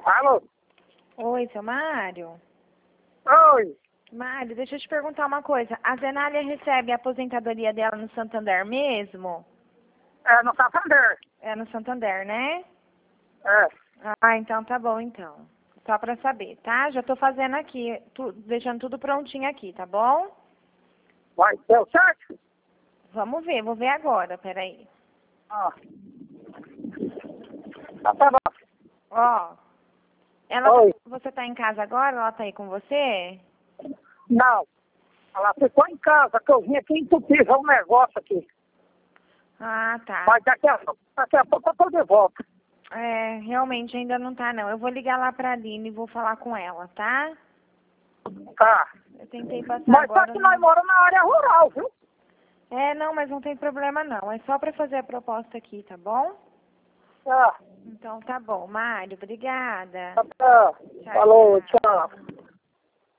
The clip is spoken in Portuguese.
Alô? Oi, seu Mário? Oi. Mário, deixa eu te perguntar uma coisa. A Zenália recebe a aposentadoria dela no Santander mesmo? É no Santander. É no Santander, né? É. Ah, então tá bom, então. Só pra saber, tá? Já tô fazendo aqui, deixando tudo prontinho aqui, tá bom? Vai, deu certo? Vamos ver, vou ver agora, peraí. Ah. Tá bom. Ó, Oi. você tá em casa agora? Ela tá aí com você? Não. Ela ficou em casa, que eu vim aqui entupir um negócio aqui. Ah, tá. Mas daqui a pouco eu tô de volta. É, realmente ainda não tá, não. Eu vou ligar lá pra Aline e vou falar com ela, tá? Tá. Eu tentei passar Mas agora. só que nós moramos na área rural, viu? É, não, mas não tem problema não. É só pra fazer a proposta aqui, tá bom? Tá. Então tá bom. Mário, obrigada. Tá. Tchau, Falou, tchau. tchau.